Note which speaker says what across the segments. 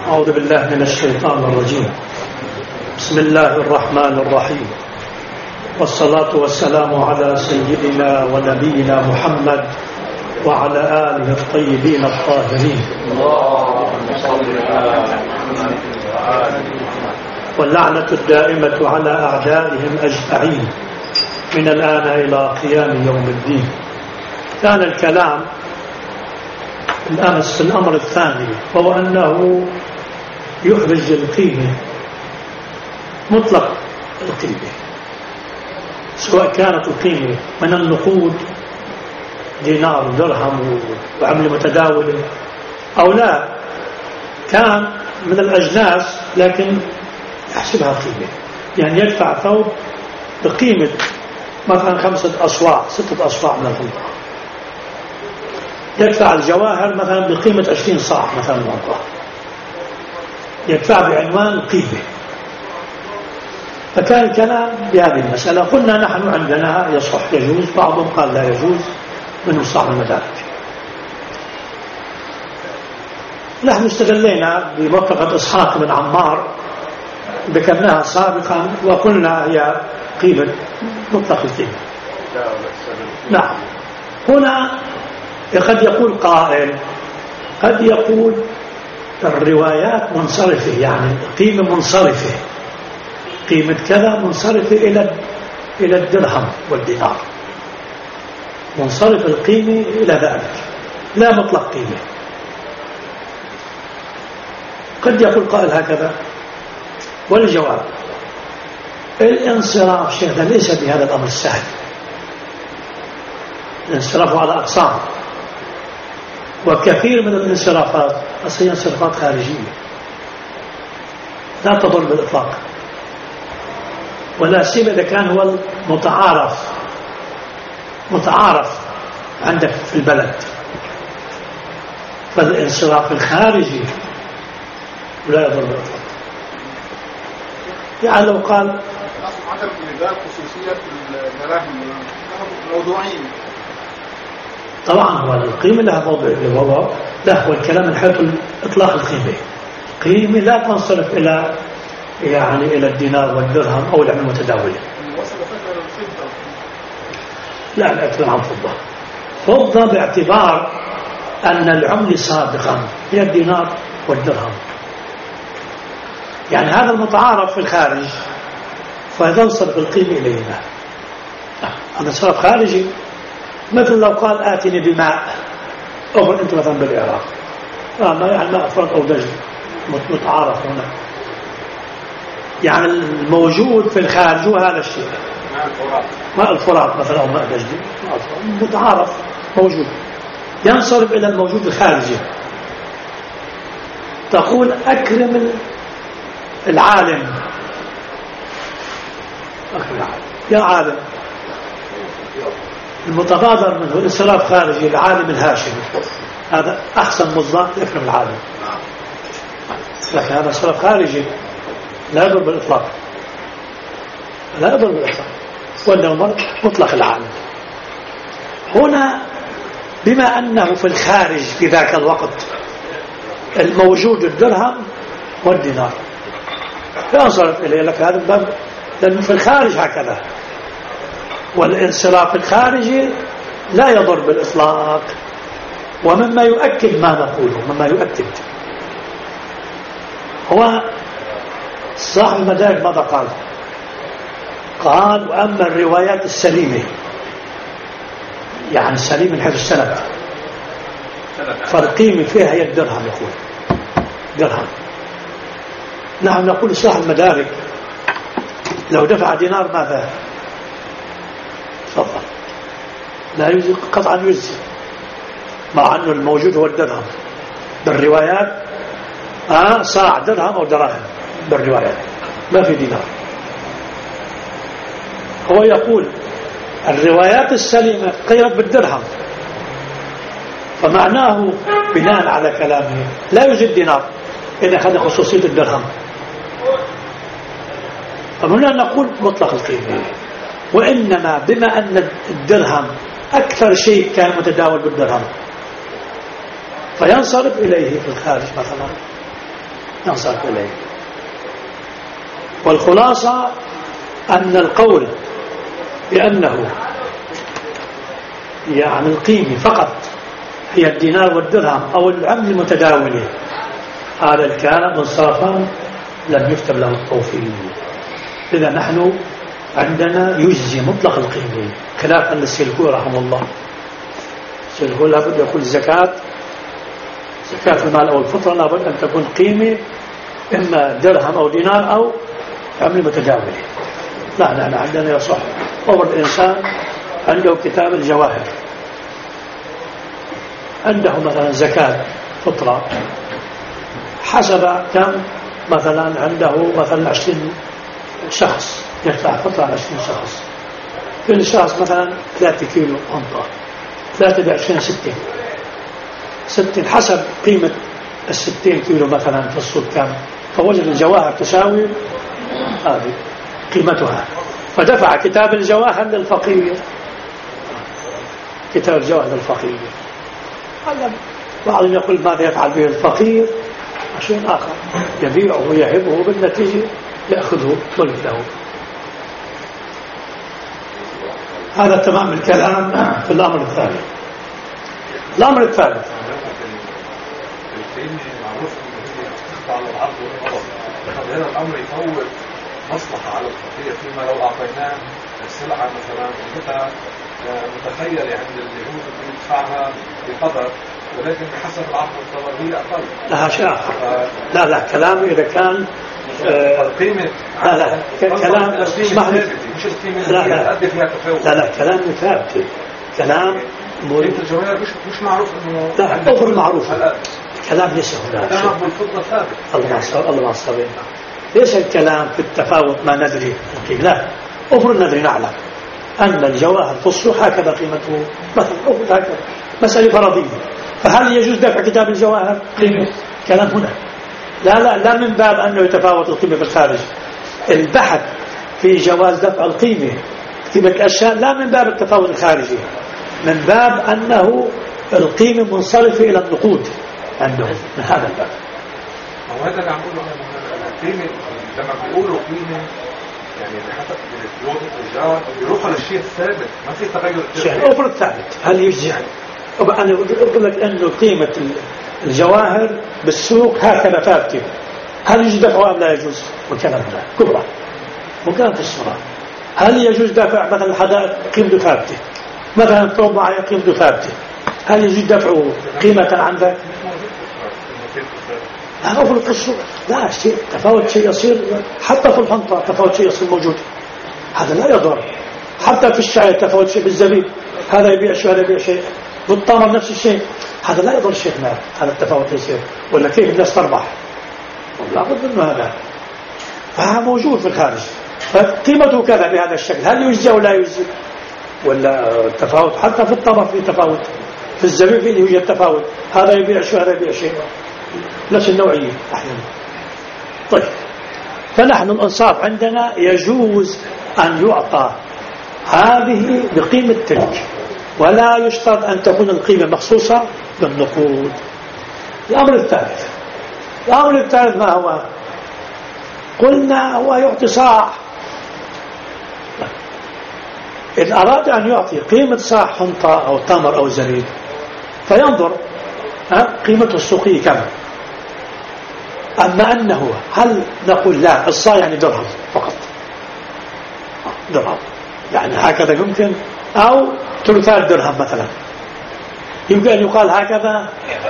Speaker 1: أعوذ بالله من الشيطان الرجيم. بسم الله الرحمن الرحيم، والصلاة والسلام على سيدنا ونبينا محمد وعلى آله الطيبين الطاهرين، واللعنة الدائمة على أعدائهم أجمعين من الآن إلى قيام يوم الدين. كان الكلام الأمس في الأمر الثاني، وهو أنه يخرج القيمة مطلق القيمة، سواء كانت القيمة من النقود دينار درهم وعملة متداولة، أو لا كان من الأجناس لكن يحسبها قيمة، يعني يدفع ثوب بقيمة مثلا 5 أصواع 6 أصواع من الفضة، يدفع الجواهر مثلا بقيمة 20 صاع مثلا من الفضة، يدفع بعنوان القيمة. فكان الكلام بهذه المسألة. قلنا نحن عندنا يصح يجوز، بعضهم قال لا يجوز من صاحب المدارج. نحن استدلينا بموافقة إسحاق بن عمار ذكرناها سابقا، وقلنا هي قيمة مطلق القيمة. نعم. هنا قد يقول قائل، قد يقول الروايات منصرفة، يعني القيمة منصرفة، قيمة كذا منصرفة إلى الدرهم والدينار، منصرف القيمة إلى ذلك، لا مطلق قيمة. قد يقول قائل هكذا، والجواب الانصراف شيخنا ليس بهذا الأمر السهل. الانصراف على أقسام، وكثير من الانصرافات أصلا انصرافات خارجية لا تضر بالإطلاق، ولا سيما إذا كان هو متعارف عندك في البلد. فالانصراف الخارجي لا يضر بالإطلاق. يعني لو قال
Speaker 2: عدم إلغاء خصوصية الدراهم موضوعين،
Speaker 1: طبعا هو القيمة لها موضوع، لا هو الكلام من حيث إطلاق القيمة. القيمة لا تنصرف إلى إلى الدينار والدرهم أو العملة المتداولة. لا أتكلم عن فضة باعتبار أن العملة سابقا هي الدينار والدرهم، يعني هذا المتعارف في الخارج، فينصرف القيمة إلينا. هذا صرف خارجي، مثل لو قال آتني بماء، أو أنت مثلا بالعراق يعني ماء فرط أو دجل متعارف هنا، يعني الموجود في الخارج هو هذا الشيء، ماء الفرات مثلا أو ماء دجل متعارف موجود، ينصرف إلى الموجود الخارجي. تقول أكرم العالم، يا عالم، المتبادر منه الانصراف خارجي، العالم الهاشمي، هذا أحسن مصداق يكرم العالم، لكن هذا انصراف خارجي لا يضر بالإطلاق، لا يضر بالإطلاق، وإنه مطلق العالم. هنا بما أنه في الخارج في ذاك الوقت الموجود الدرهم والدينار، فينصرف إليه لك هذا الباب، لأنه في الخارج هكذا، والانصراف الخارجي لا يضر بالإطلاق. ومما يؤكد ما نقوله، مما يؤكد هو صاحب المدارك ماذا قال؟ قال وأما الروايات السليمة، يعني السليم من حيث السند، فالقيمة فيها هي الدرهم. يقول درهم. نحن نقول صاحب المدارك لو دفع دينار ماذا؟ تفضل، لا يجزي قطعا، يجزي، مع أنه الموجود هو الدرهم بالروايات، صاع درهم أو دراهم بالروايات، ما في دينار. هو يقول الروايات السليمة قيمت بالدرهم، فمعناه بناء على كلامه لا يوجد دينار إذا أخذ خصوصية الدرهم. فهنا نقول مطلق القيمة، وإنما بما أن الدرهم أكثر شيء كان متداول بالدرهم، فينصرف إليه في الخارج مثلا ينصرف إليه. والخلاصة أن القول بأنه يعني القيمة فقط هي الدينار والدرهم أو العملة المتداولة، هذا الكلام منصرفا لم يكتب له التوفيق. إذا نحن عندنا يجزي مطلق القيمة، خلافا للسلكوي رحمه الله. السلكوي لابد يكون زكاة المال أو الفطرة لابد أن تكون قيمة إما درهم أو دينار أو عملة متداولة. لا نحن عندنا يصح أمر الإنسان عنده كتاب الجواهر، عنده مثلا زكاة فطرة حسب كم مثلا عنده مثلا 20 شخص يدفع فطرة 20 شخص، كل شخص مثلا 3 كيلو حنطة، 3 ب20 60 حسب قيمة 60 كيلو مثلا في السوق كم، فوجد الجواهر تساوي هذه قيمتها، فدفع كتاب الجواهر للفقير، كتاب الجواهر للفقير. هذا بعضهم يقول ماذا يفعل به الفقير؟ شيء آخر، يبيعه ويهبه بالنتيجة يأخذه ويبدأه. هذا تمام الكلام في الأمر الثاني. الأمر الثالث
Speaker 3: على العرض والطلب، هذا الأمر يفوت مصلحة على الفقير فيما لو أعطيناه السلعة مثلا قطعة متخيلة عند اليهود يدفعها بقدر، ولكن بحسب العرض والطلب هي أقل.
Speaker 1: لها شيء آخر. لا كلام إذا كان
Speaker 3: قيمة
Speaker 1: لا كلام اسمح لي،
Speaker 3: مش القيمة اللي تؤدي فيها تفاوت.
Speaker 1: لا كلام ثابت، كلام
Speaker 3: قيمة الجواهر مش معروف إنه
Speaker 1: لا أمر معروف، كلام ليس هناك
Speaker 3: الذهب والفضة ثابت.
Speaker 1: الله ما صبر. ليس الكلام في التفاوت ما ندري، لا أمر ندري نعلم أن الجواهر في السوق هكذا قيمته مثلا هكذا مسألة فرضية، فهل يجوز دفع كتاب الجواهر قيمة؟ كلام هنا لا من باب أنه يتفاوت القيمة في الخارج، البحث في جواز دفع قيمة الأشياء لا من باب التفاوت الخارجي، من باب أنه القيمة منصرفة إلى النقود عندهم، من هذا الباب.
Speaker 3: وهذا اللي عم نقوله القيمة لما بيقولوا قيمة يعني حتى بلغة التجار بيروحوا للشيء الثابت، ما في تغير.
Speaker 1: شيء أخر الثابت هل يجزي؟ أنا أقول لك أنه قيمة الجواهر بالسوق هكذا ثابتة، هل يجوز دفعها أم لا يجوز؟ والكلام هذا كبرى وكانت الصورة. هل يجوز دفع مثلا الحدائق قيمته ثابتة، مثلا الثوب معي قيمته ثابتة، هل يجوز دفعه قيمة عندك؟ لا أفرق في السوق، لا شيء تفاوت شيء يصير حتى في الحنطة، تفاوت شيء يصير موجود، هذا لا يضر. حتى في الشاي تفاوت شيء بالزبيب، هذا يبيع شيء هذا يبيع شيء، بالطمر نفس الشيء، هذا لا يضر شيخنا، هذا التفاوت يصير. ولا كيف الناس تربح؟ لا بد منه هذا، فهذا موجود في الخارج، فقيمته كذا بهذا الشكل، هل يجزي أو لا يجزي؟ ولا التفاوت حتى في الطمر في تفاوت، في الزبيب فيه يوجد تفاوت، هذا يبيع شيء هذا يبيع شيء، نفس النوعية أحيانا. طيب، فنحن الإنصاف عندنا يجوز أن يعطى هذه بقيمة تلك، ولا يشترط أن تكون القيمة مخصوصة بالنقود. الأمر الثالث ما هو؟ قلنا هو يعطي صاع. إن أراد أن يعطي قيمة صاع حنطة أو تمر أو زبيب فينظر قيمته السوقية كم. أما أنه هل نقول لا الصاع يعني درهم فقط، درهم يعني هكذا يمكن، أو ثلثات درهم مثلا يمكن أن يقال هكذا.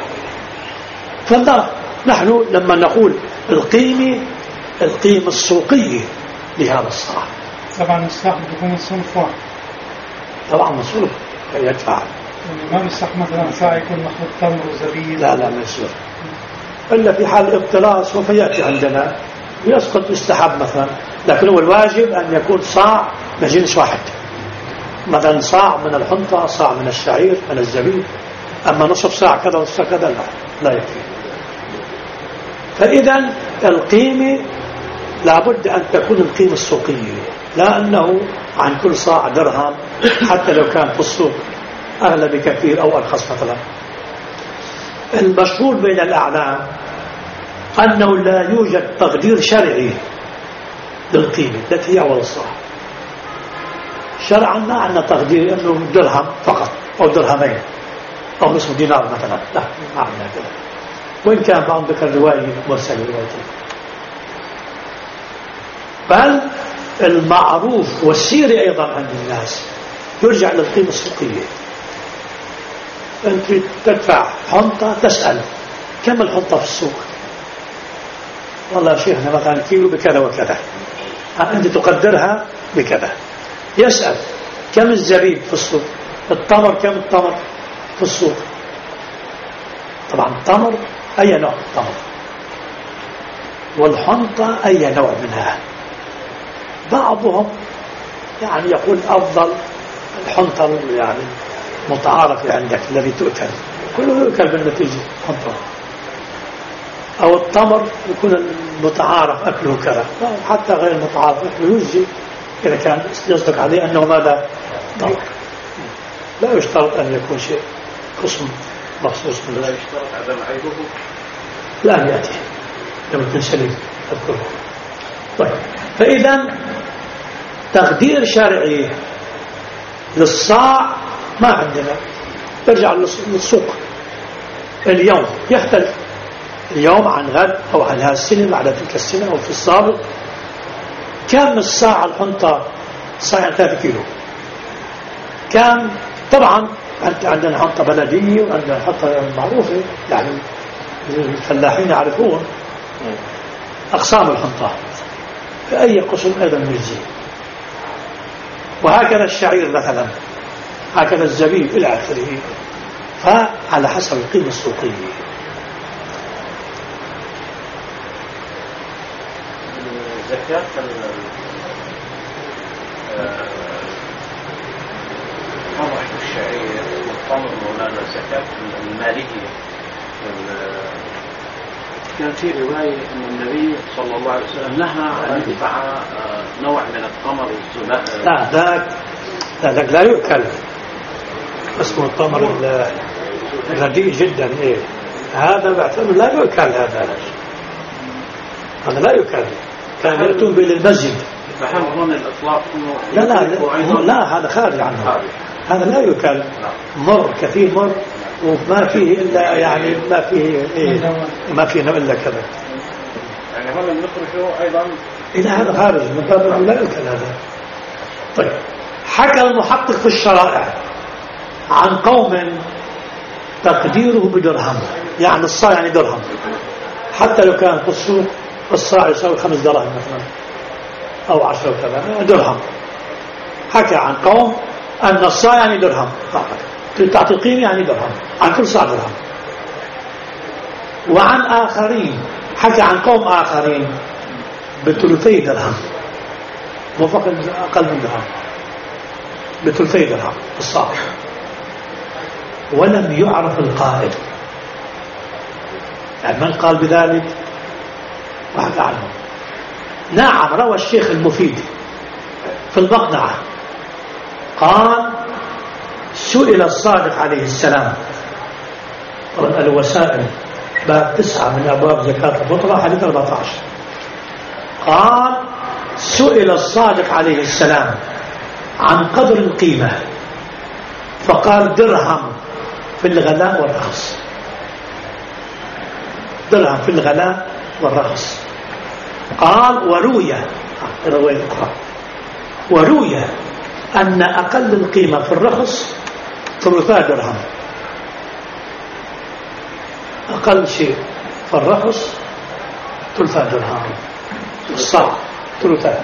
Speaker 1: فنرى نحن لما نقول القيمة السوقية لهذا الصاع،
Speaker 4: طبعا الصاع بيكون صنف واحد،
Speaker 1: طبعا مصروف يدفع،
Speaker 4: ما بيصح مثلا صاع يكون محطوط تمر وزبيب،
Speaker 1: لا ما يصير إلا في حال اقتراص، وفيأتي عندنا يسقط يستحب مثلا، لكن هو الواجب أن يكون صاع من جنس واحد، مثلا صاع من الحنطة، صاع من الشعير، من الزبيب. أما نصف صاع كذا ونصف كذا لا يكفي. فإذا القيمة لابد أن تكون القيمة السوقية، لا أنه عن كل صاع درهم حتى لو كان في السوق أغلى بكثير أو أرخص مثلا. المشهور بين الأعلام أنه لا يوجد تقدير شرعي للقيمة التي هي أول الصاع. شرعا ما عندنا تقدير أنه درهم فقط أو درهمين أو نصف دينار مثلا، لا ما عندنا كذا. وإن كان بعض ذكر رواية مرسلة روايتين. بل المعروف والسيري أيضا عند الناس يرجع للقيمة السوقية. أنت تدفع حنطة تسأل كم الحنطة في السوق؟ والله يا شيخنا مثلا كيلو بكذا وكذا، أنت تقدرها بكذا. يسأل كم الزبيب في السوق؟ التمر كم التمر في السوق؟ طبعا التمر أي نوع التمر، والحنطة أي نوع منها. بعضهم يعني يقول أفضل الحنطة يعني متعارف عندك الذي تؤكل، كله يؤكل بالنتيجة حنطة، أو التمر يكون المتعارف أكله كذا، حتى غير المتعارف أكله يجزي إذا كان يصدق عليه أنه ماذا تمر. لا يشترط أن يكون شيء قسم مخصوص من
Speaker 3: لا يشترط عدم عيبه،
Speaker 1: لا يأتي لما تنسلم أذكره. طيب، فإذا تقدير شرعي للصاع ما عندنا. ترجع للسوق اليوم يختلف اليوم عن غد أو عن هذه السنة بعد تلك السنة أو في السابق. كم الصاع الحنطة؟ صاع 3 كيلو. كان طبعا عندنا حنطة بلدية وعندنا حنطة معروفة، يعني الفلاحين يعرفون أقسام الحنطة، في أي قسم أيضا يجزي. وهكذا الشعير مثلا، هكذا الزبيب إلى آخره، فعلى حسب القيمة السوقية.
Speaker 5: زكاة قمح الشعير والتمر مولانا زكاة المالية. كان في رواية أن النبي صلى الله عليه وسلم نهى أن يدفع نوع من التمر والزباء.
Speaker 1: لا ذاك لا يؤكل، اسمه التمر رديء جدا. إيه هذا بعتبر لا يؤكل، هذا لا يؤكل. كان يأتون به للمسجد.
Speaker 5: فهل هون الإطلاق
Speaker 1: لا هذا خارج عنه، هذا لا يؤكل. مر كثير مر وما فيه إلا يعني ما فيه إلا كذا.
Speaker 5: يعني هذا نخرجه أيضا
Speaker 1: إلى هذا خارج من باب لا يؤكل هذا. طيب، حكى المحقق في الشرائع عن قوم تقديره بدرهم، يعني الصاع يعني درهم، حتى لو كان في السوق الصاع يساوي 5 دراهم مثلا أو 10 وكذا درهم. حكى عن قوم أن الصاع يعني درهم فقط، تعطي قيمة يعني درهم، عن كل صاع درهم. وعن آخرين، حكى عن قوم آخرين بثلثي درهم، وفق أقل من درهم، بثلثي درهم الصاع. ولم يعرف القائل، يعني من قال بذلك وحكى عنه. نعم، روى الشيخ المفيد في المقنعة قال: سئل الصادق عليه السلام، الوسائل باب 9 من أبواب زكاة الفطرة حديث 14، قال: سئل الصادق عليه السلام عن قدر القيمة فقال: درهم في الغلاء والرخص. درهم في الغلاء والرخص. قال: وروي أن أقل القيمة في الرخص 3 درهم. أقل شيء في الرخص 3 درهم الصاع، 3.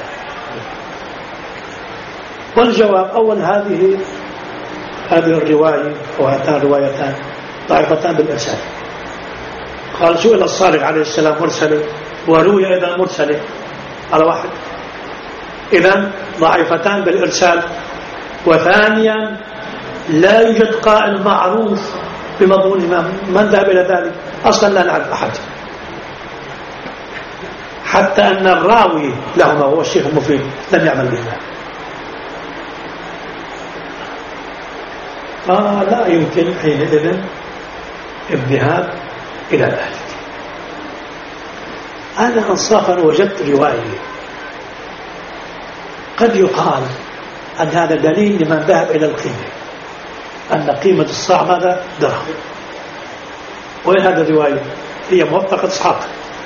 Speaker 1: والجواب أول هذه الرواية وهاتان الروايتان ضعيفتان بالإرسال. قال: سئل الصادق عليه السلام مرسل، وروي أيضا مرسل على واحد، إذن ضعيفتان بالإرسال. وثانيا لا يوجد قائل معروف بمضمون من ذهب إلى ذلك، أصلا لا نعرف أحد، حتى أن الراوي لهما هو الشيخ المفيد لم يعمل به. لا يمكن حينئذ الذهاب إلى ذلك. أنا إنصافا وجدت رواية قد يقال أن هذا دليل لمن ذهب إلى القيمة، أن قيمة الصاع ماذا؟ درهم. وين هذا الرواية؟ هي موثقة إسحاق،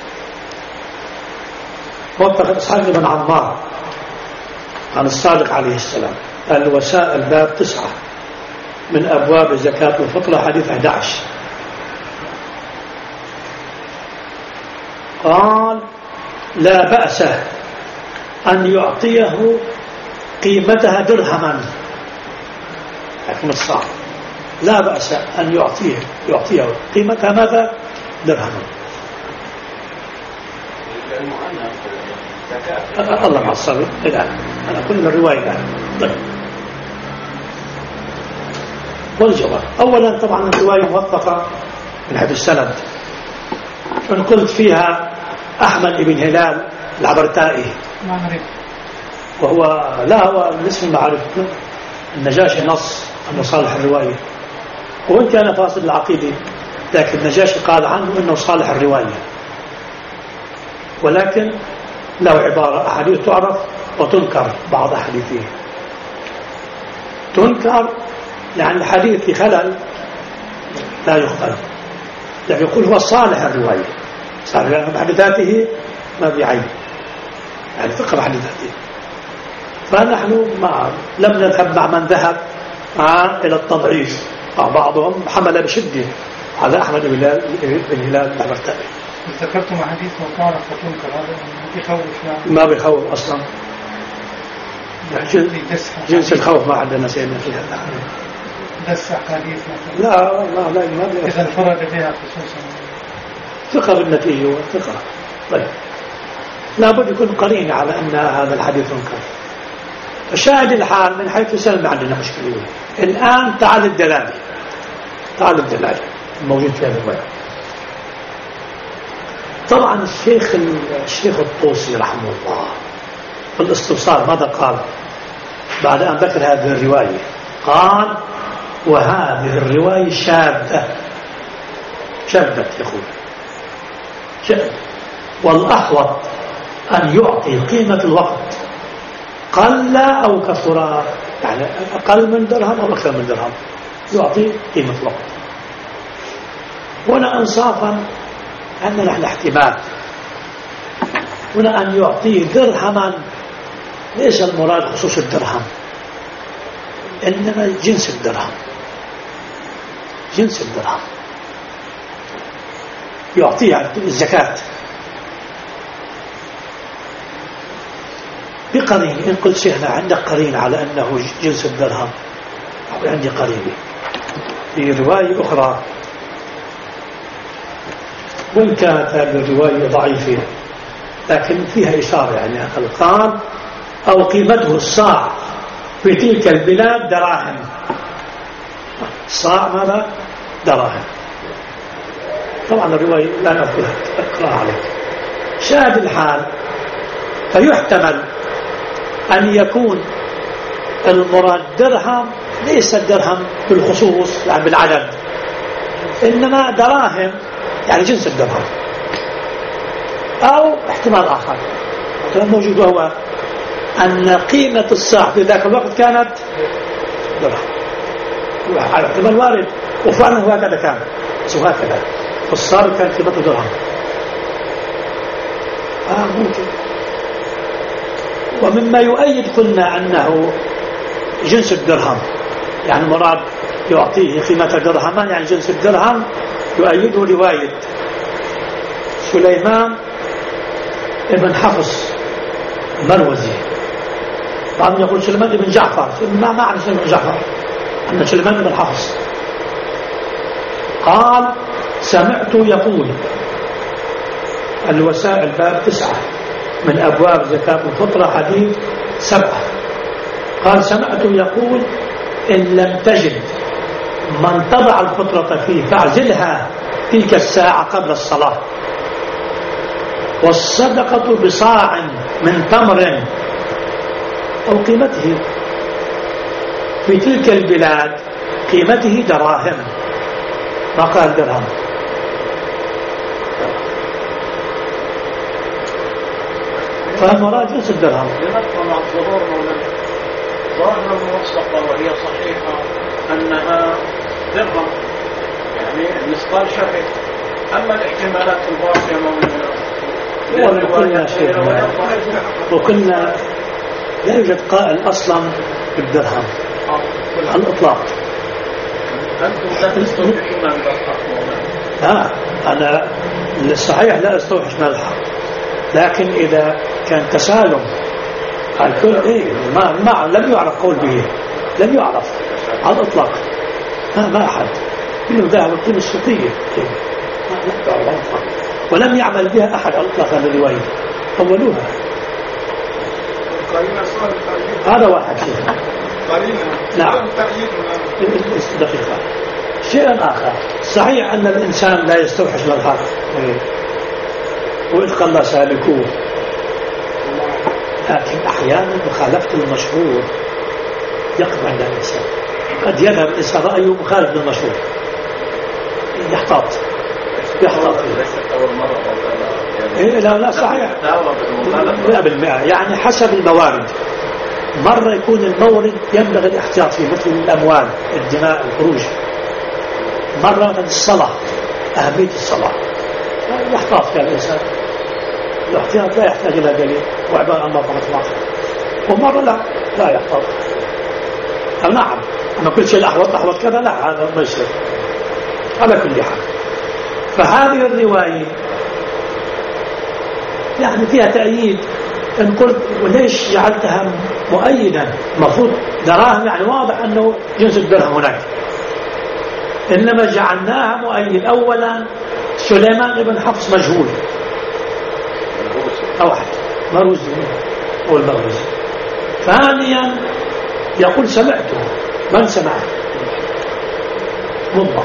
Speaker 1: موثقة إسحاق بن عمار عن الصادق عليه السلام. الوسائل باب 9 من أبواب زكاة الفطرة حديث 11. قال لا بأس أن يعطيه قيمتها درهما، حكم الصاع، لا بأس أن يعطيه قيمتها ماذا؟ درهما. الله مع الصبر الآن أنا كل الرواية الآن. طيب، والجواب أولا طبعا الرواية موثقة من حيث السند، فإن قلت فيها أحمد بن هلال العبرتائي وهو لا هو الاسم المعرف، النجاشي نص أنه صالح الرواية، وإن كان فاصل العقيدة لكن النجاشي قال عنه أنه صالح الرواية، ولكن له عبارة أحاديث تعرف وتنكر، بعض أحاديثه تنكر يعني الحديث في خلل لا يقبل، يعني يقول هو صالح الرواية، صالح بحديثاته ما بعين، يعني ثقة بحديثاته. فنحن لم نذهب مع من ذهب إلى التضعيف، بعضهم حمل بشدة على أحمد بن هلال العبرتائي.
Speaker 4: ذكرتم حديث وتعرف وتنكر، هذا بيخوف؟
Speaker 1: ما بيخوف أصلا، جنس الخوف ما عندنا سيدنا في هذا.
Speaker 4: دس أحاديث مثلا؟
Speaker 1: لا والله لا، ما
Speaker 4: إذا انفرد بها خصوصا
Speaker 1: ثقة بالنتيجة وثقة. طيب، لابد يكون قرين على أن هذا الحديث منكر. الشاهد الحال من حيث السند ما عندنا مشكلة. الآن تعال الدلالة، تعال الدلالة الموجود في هذا الرواية. طبعا الشيخ الطوسي رحمه الله في الاستبصار ماذا قال بعد أن ذكر هذه الرواية؟ قال وهذه الرواية شاذة يقول شاذة، والأحوط أن يعطي قيمة الوقت قل أو كثر، يعني أقل من درهم أو أكثر من درهم يعطي قيمة الوقت. هنا إنصافا عندنا نحن احتمال هنا أن يعطيه درهما، ليس المراد خصوص الدرهم، إنما جنس الدرهم، جنس الدرهم يعطيها الزكاة بقرين. إن قلت شيخنا عندك قرين على أنه جنس الدرهم، عندي قرينة في رواية أخرى وإن كانت هذه الرواية ضعيفة لكن فيها إشارة، يعني قال أو قيمته الصاع في تلك البلاد دراهم. الصاع ماذا؟ دراهم. طبعا الرواية لا نأخذها أقرأ عليك. شاهد الحال فيحتمل أن يكون المراد درهم، ليس الدرهم بالخصوص يعني بالعدد، إنما دراهم يعني جنس الدرهم. أو احتمال آخر موجود وهو أن قيمة الصاع في ذاك الوقت كانت درهم، على احتمال وارد، وفعلا هكذا كان، وهكذا الصاع كان قيمته درهم. ممكن. ومما يؤيد قلنا أنه جنس الدرهم، يعني مراد يعطيه قيمة درهما يعني جنس الدرهم، يؤيده رواية سليمان ابن حفص المروزي. بعضهم يقول سليمان ابن جعفر، ما معنى سليمان ابن جعفر؟ أن سليمان ابن حفص قال سمعت يقول الوسائل باب 9 من أبواب زكاة الفطرة حديث 7. قال سمعت يقول إن لم تجد من تضع الفطرة فيه فاعزلها تلك الساعة قبل الصلاة، والصدقة بصاع من تمر أو قيمته في تلك البلاد قيمته دراهم، ما قال درهم. فالمراد جنس الدرهم.
Speaker 5: لنبقى مع الظهور مولانا، ظاهر الموثقة وهي صحيحة أنها درهم، يعني المثقال شهر. أما الاحتمالات الباقية مولانا
Speaker 1: وكنا لا يوجد قائل أصلا بالدرهم على الإطلاق.
Speaker 5: أنتم لا تستوحشون من الحق مولانا.
Speaker 1: أنا الصحيح لا أستوحش من الحق، لكن إذا كان تسالم الكل ما لم يعرف قول به، لم يعرف على الإطلاق. ما أحد كله ذهب القيمة السوقية ولم يعمل بها أحد على الإطلاق. هذا الرواية أولوها. هذا واحد شيء. نعم. دقيقة. شيء آخر، صحيح أن الإنسان لا يستوحش من الحق وإذ قال سالكوه، لكن أحيانا مخالفة المشهور يقف عند الإنسان. قد يذهب الإنسان رأيه مخالف للمشهور، يحتاط.
Speaker 5: ليست أول مرة
Speaker 1: لا صحيح 100%. يعني حسب الموارد. مرة يكون المورد ينبغي الاحتياط فيه، مثل الأموال، الدماء، الخروج. مرة من الصلاة، أهمية الصلاة يحتاط فيها الإنسان. الاحتياط لا يحتاج إلى دليل وعبارة عن مرة واحدة. ومرة لا يحتاط. نعم، أما كل شيء أحوط كذا لا، هذا ما يصير. على كل حال، فهذه الرواية يعني فيها تأييد. إن قلت وليش جعلتها مؤيدا؟ المفروض دراهم، يعني واضح أنه جنس الدرهم هناك، إنما جعلناها مؤيد. أولا سليمان بن حفص مجهول، واحد مروزي هو المروزي. ثانيا يقول سمعته، من سمعه؟ مضمع.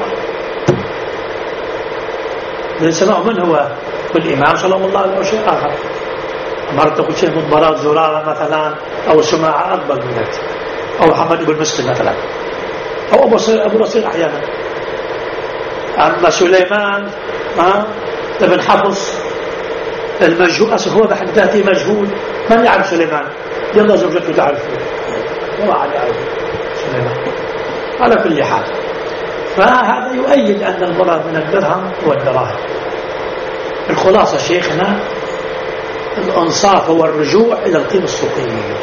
Speaker 1: من سمعه من هو؟ الإمام صلى الله عليه وسلم. شيء آخر مرة تقول شيء مضمرات زرارة مثلا، أو سماعة أكبر من ذلك، أو محمد بن مسلم مثلا، أو أبو نصير أحيانا. أما سليمان ابن حفص المجهول، أصل هو بحد ذاته مجهول. من يعرف سليمان؟ يلا زوجته تعرفه، هو عاد يعرف سليمان. على كل حال، فهذا يؤيد أن المراد من الدرهم هو الدراهم. الخلاصة شيخنا، الأنصاف هو الرجوع إلى القيمة السوقية.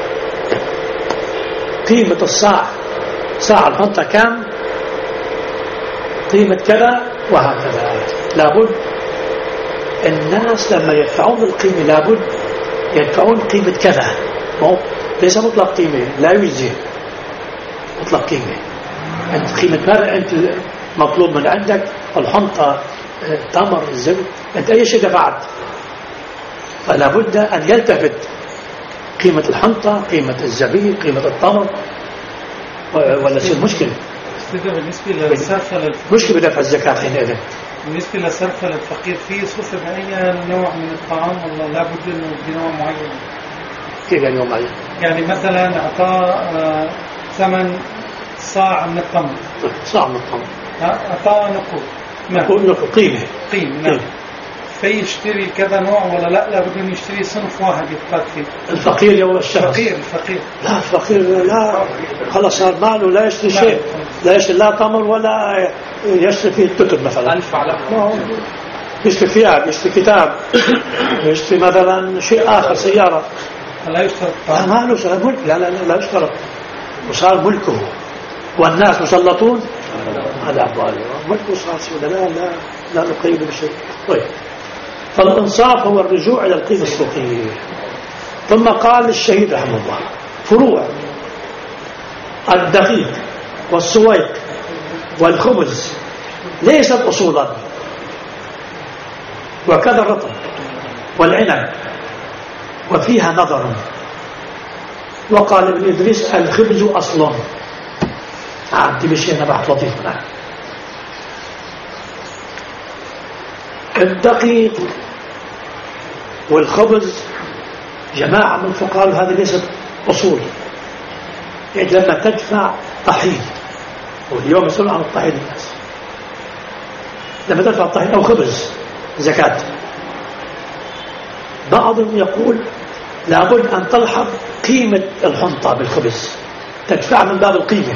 Speaker 1: قيمة الصاع، صاع الحنطة كم، قيمة كذا، وهكذا. لابد الناس لما يدفعون القيمة لابد يدفعون قيمة كذا، ليس مطلق قيمة، لا يجزي مطلق قيمة. أنت قيمة ماذا أنت مطلوب من عندك؟ الحنطة، التمر، الزبد، أنت أي شيء دفعت، فلا بد أن يلتفت قيمة الحنطة، قيمة الزبيب، قيمة التمر، ولا شيء مشكلة. مشكلة بدفع الزكاة حينئذ.
Speaker 4: بالنسبة لصرف الفقير فيه صرف بأي نوع من الطعام، والله لا بد إنه بنوع معين؟
Speaker 1: كيف يعني نوع معين؟
Speaker 4: يعني مثلا أعطاه ثمن صاع من التمر،
Speaker 1: صاع من التمر،
Speaker 4: أعطاه نقود،
Speaker 1: نقود قيمة،
Speaker 4: نعم. فيشتري كذا نوع ولا لا؟ لابد أن يشتري صنف واحد يفقد فيه.
Speaker 1: الفقير يوم الشخص،
Speaker 4: الفقير
Speaker 1: لا، الفقير لا، خلاص صار ماله لا يشتري شيء، لا يشتري لا تمر ولا يشتري فيه الكتب مثلا، يشتري ثياب، يشتري كتاب، يشتري مثلا شيء آخر، سيارة،
Speaker 4: لا يشترط.
Speaker 1: ماله صار ملك، لا يشترط، وصار ملكه، والناس مسلطون على أمواله، ملكه صار سيدنا، لا نقيد بشيء. طيب، فالإنصاف هو الرجوع إلى القيمة السوقية. ثم قال الشهيد رحمه الله: فروع الدقيق والسويق والخبز ليست أصولا، وكذا الرطب والعنب، وفيها نظر. وقال ابن إدريس: الخبز أصل. تبشينا بحث لطيف هنا. الدقيق والخبز جماعة من الفقهاء هذه ليست أصول. يعني لما تدفع طحين، واليوم يسأل عن الطحين الناس، لما تدفع الطحين أو خبز زكاة، بعضهم يقول لابد أن تلحظ قيمة الحنطة بالخبز، تدفع من باب القيمة.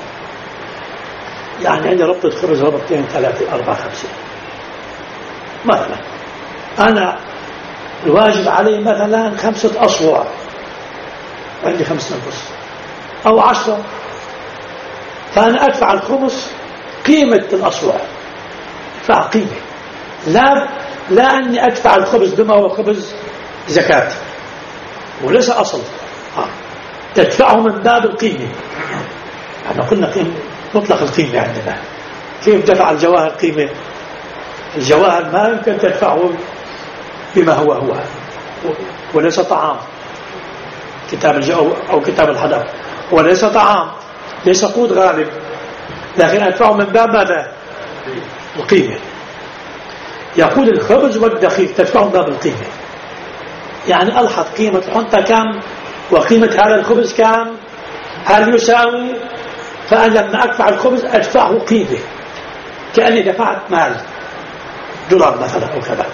Speaker 1: يعني عندي ربطة خبز ربطتين 3 4 5 مثلا، أنا الواجب علي مثلا 5 أصواع، عندي 5 أنفس أو 10، فأنا أدفع الخبز قيمة الأصواع، أدفع قيمة، لا أني أدفع الخبز بما هو خبز زكاة وليس أصل، تدفعه من باب القيمة. احنا قلنا قيمة مطلق القيمة عندنا، كيف دفع الجواهر قيمة؟ الجواهر ما يمكن تدفعه بما هو وليس طعام، كتاب أو كتاب الحدث وليس طعام، ليس قوت غالب، لكن أدفعه من باب ماذا؟ القيمة. يقول الخبز والدقيق تدفعه من باب القيمة، يعني ألحظ قيمة الحنطة كم وقيمة هذا الخبز كم، هل يساوي؟ فأنا لما أدفع الخبز أدفعه قيمة كأني دفعت مال دولار مثلا أو كذا.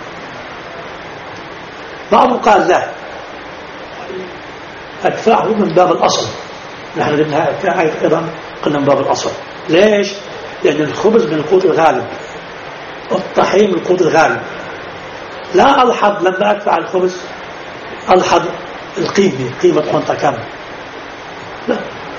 Speaker 1: بعضهم قال لا، أدفعه من باب الأصل. نحن ضمن أيضا قلنا من باب الأصل. ليش؟ لأن الخبز من القوت الغالب والطحين من القوت الغالب. لا ألحظ لما أدفع الخبز ألحظ القيمة، قيمة حنطة كم، لا،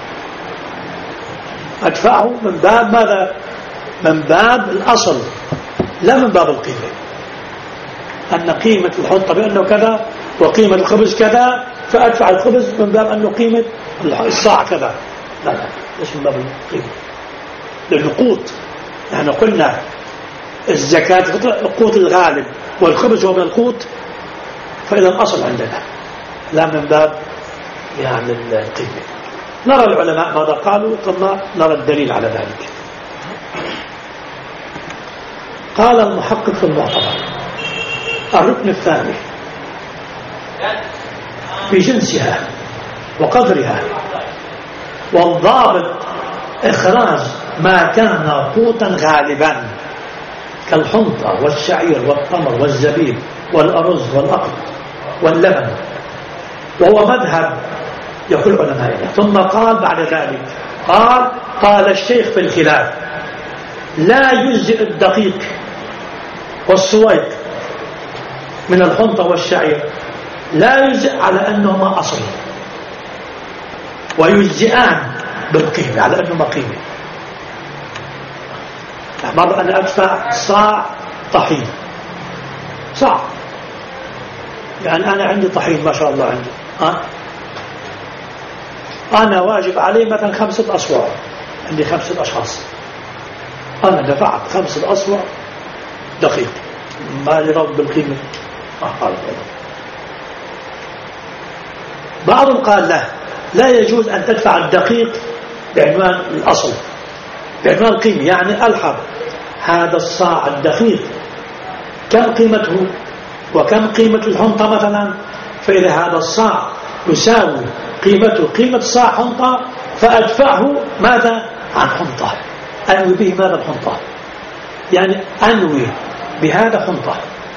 Speaker 1: أدفعه من باب ماذا؟ من باب الأصل لا من باب القيمة، أن قيمة الحنطة بأنه كذا وقيمة الخبز كذا، فأدفع الخبز من باب أنه قيمة الصاع كذا، لا ليش من باب القيمة، لأنه قوت. نحن قلنا الزكاة القوت الغالب والخبز هو من القوت، فإذا الأصل عندنا لا من باب يعني القيمة. نرى العلماء ماذا قالوا ثم نرى الدليل على ذلك. قال المحقق في المعتبر الركن الثاني بجنسها وقدرها، والضابط إخراج ما كان قوتا غالبا كالحنطة والشعير والتمر والزبيب والأرز والأقط واللبن، وهو مذهب يقول علماء. ثم قال بعد ذلك قال الشيخ في الخلاف لا يجزئ الدقيق والسويق من الحنطة والشعير، لا يجزئ على أنهما أصل، ويجزئان بالقيمة على أنهما قيمة. مرة أنا أدفع صاع طحين، صاع، يعني أنا عندي طحين ما شاء الله عندي، أنا واجب علي مثلا 5 أصواع، عندي 5 أشخاص، أنا دفعت 5 أصواع دقيق، ما يرد بالقيمة. بعضهم قال لا يجوز أن تدفع الدقيق بعنوان الأصل، بعنوان القيمة، يعني ألحظ هذا الصاع الدقيق كم قيمته وكم قيمة الحنطة مثلا، فإذا هذا الصاع يساوي قيمته قيمة صاع حنطة فأدفعه ماذا عن حنطة، أنوي به ماذا الحنطة، يعني أنوي بهذا حنطة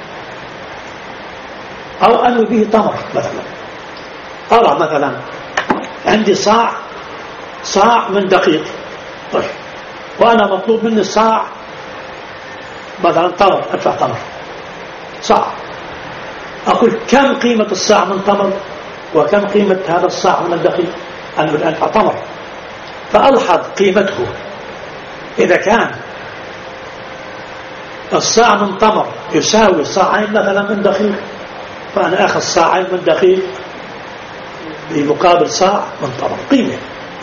Speaker 1: أو أنوي به تمر مثلا. أرى مثلا عندي صاع من دقيق، طيب، وأنا مطلوب مني الصاع مثلا تمر، أدفع تمر صاع، أقول كم قيمة الصاع من تمر وكم قيمة هذا الصاع من الدقيق، أنا الآن أدفع تمر، فألحظ قيمته. إذا كان الصاع من تمر يساوي صاعين مثلا من دقيق، فأنا أخذ صاعين من دقيق بمقابل صاع من تمر قيمة.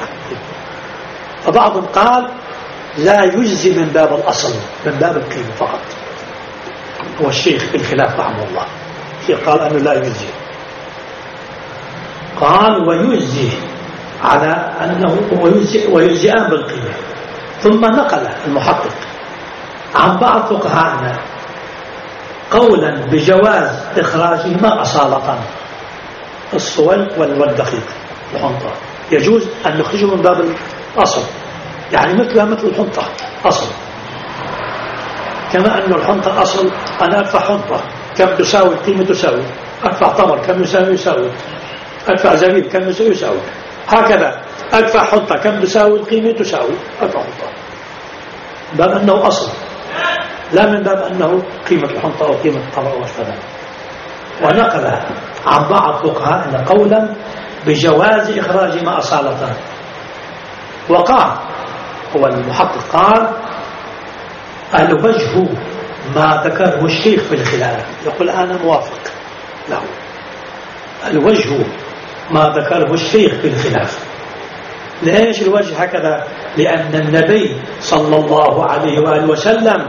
Speaker 1: فبعضهم قال لا يجزي من باب الأصل، من باب القيمة فقط. هو الشيخ بالخلاف رحمه الله، الشيخ قال أنه لا يجزي، قال ويجزي على أنه ويجزئان بالقيمة. ثم نقل المحقق عن بعض فقهائنا قولا بجواز إخراجهما أصالة، الصويق والدقيق الحنطة يجوز أن نخرجه من باب الأصل، يعني مثل الحنطة أصل، كما أن الحنطة أصل، أنا أدفع حنطة كم تساوي، القيمة تساوي، أدفع تمر كم يساوي، أدفع زبيب كم يساوي، هكذا أدفع حنطة كم تساوي القيمة تساوي أدفع حنطة، باب أنه أصل لا من باب أنه قيمة الحنطة أو قيمة التمر واشتغل. ونقل عن بعض فقهاء قولا بجواز إخراج ما أصالته، وقال هو المحقق قال الوجه ما ذكره الشيخ في الخلاف، يقول أنا موافق له، الوجه ما ذكره الشيخ في الخلاف. ليش الوجه هكذا؟ لأن النبي صلى الله عليه وآله وسلم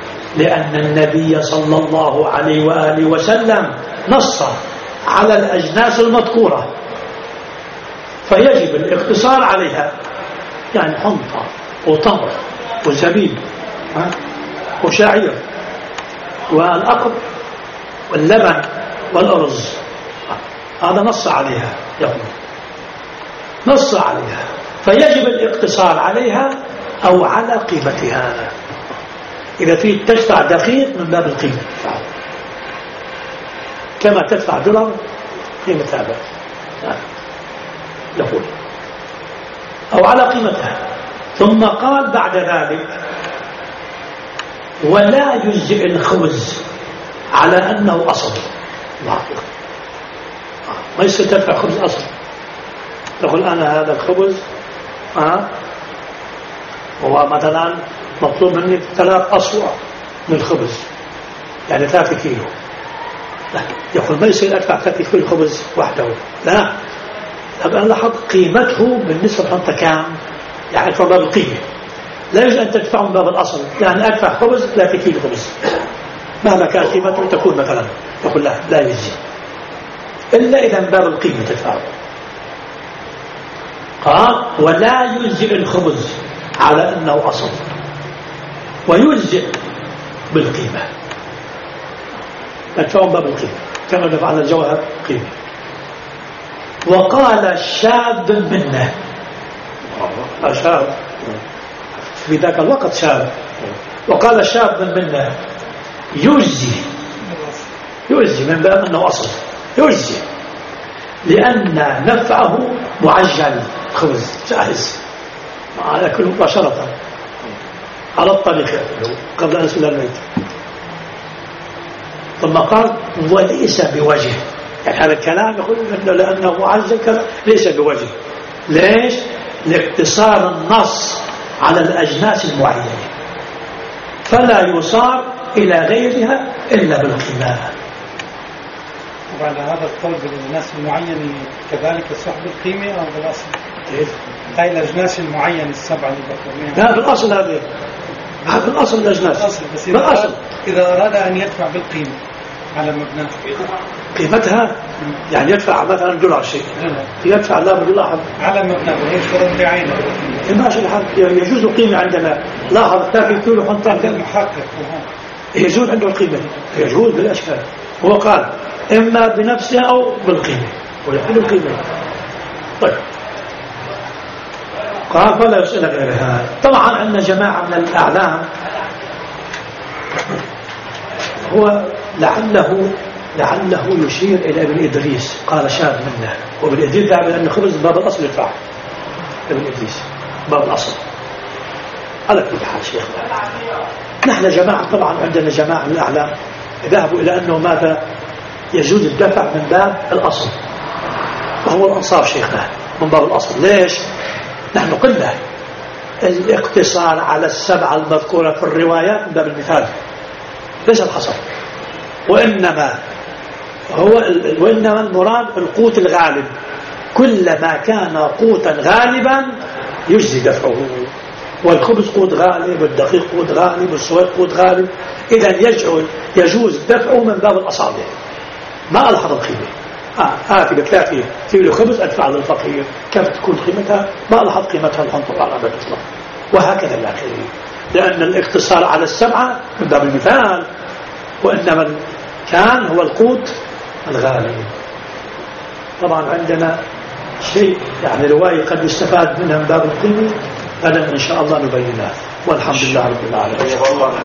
Speaker 1: نص على الأجناس المذكورة فيجب الاقتصار عليها، يعني حنطة وتمر وزبيب وشعير والأقط واللبن والأرز، هذا نص عليها، يقول نص عليها فيجب الاقتصار عليها أو على قيمتها. إذا في تدفع دقيق من باب القيمة كما تدفع دولار قيمة هذا يقول أو على قيمتها. ثم قال بعد ذلك ولا يجزئ الخبز على أنه أصل، ما يصير تدفع خبز أصل، تقول أنا هذا الخبز هو مثلا مطلوب مني 3 أصواع من الخبز، يعني 3 كيلو، لا يقول ما يصير أدفع 3 كيلو خبز وحده، لا أبقى لاحظ قيمته بالنسبة للحنطة كام، يعني في باب القيمة لا يجب أن تدفع من باب الأصل، يعني أدفع خبز 3 كيلو خبز مهما كان قيمته تكون مثلا، يقول لا يجزي إلا إذا من باب القيمة تدفعه. قال ولا يجزئ الخبز على أنه أصل ويجزئ بالقيمة، تدفع من باب القيمة كما دفعنا الجوهر قيمة. وقال شاب منه، شاب في ذاك الوقت شاب، وقال شاب منه يجزي من باب أنه أصل، يجزي لأن نفعه معجل، خبز جاهز يأكله مباشرة على الطريق قبل أن يصل الميت. ثم قال وليس بوجه، يعني هذا الكلام يقول لأنه معجل كذا ليس بوجه. ليش؟ لاقتصار النص على الأجناس المعينة فلا يصار إلى غيرها إلا بالقيمة.
Speaker 4: وعلى هذا القول بالأجناس المعينة كذلك سحب القيمة أو بالأصل؟ هاي الأجناس المعينة السبعة اللي بقولها
Speaker 1: لا بالأصل، هذا الأصل الأجناس بالأصل.
Speaker 4: إذا أراد أن يدفع بالقيمة على مبنى
Speaker 1: قيمتها، يعني يدفع مثلا دولار شيء يدفع لا بالله
Speaker 4: على مبنى وهي شروط بعينه
Speaker 1: ماشي الحال يجوز القيمة عندنا. لاحظ 3 كيلو حنطة
Speaker 4: المحقق
Speaker 1: يجوز عنده القيمة، يجوز بالأشكال. هو قال إما بنفسها أو بالقيمة ويحل القيمة. طيب قال فلا يسأل غيرها. طبعا عندنا جماعة من الأعلام هو لعله يشير إلى ابن إدريس، قال شاب منه، وابن إدريس ذهب أن خبز باب الأصل يدفع، ابن إدريس باب الأصل. على كل حال شيخ نحن جماعة، طبعا عندنا جماعة من الأعلام ذهبوا إلى أنه ماذا يجوز الدفع من باب الأصل، وهو الأنصار شيخنا من باب الأصل. ليش؟ نحن قلنا الاقتصار على السبعة المذكورة في الروايات من باب المثال ليس الحصر، وإنما المراد القوت الغالب، كلما كان قوتا غالبا يجزي دفعه، والخبز قوت غالب والدقيق قوت غالب والسويق قوت غالب، إذا يجوز دفعه من باب الأصابع. ما ألحظ القيمة آتي ب3 كيلو خبز أدفع للفقير، كيف تكون قيمتها؟ ما ألحظ قيمتها الحنطة على أبد إطلاق، وهكذا إلى آخره، لأن الاقتصار على السبعة من باب المثال، وإنما كان هو القوت الغالب. طبعا عندنا شيء يعني رواية قد يستفاد منها من باب القيمة، غدا إن شاء الله نبينها، والحمد لله رب العالمين.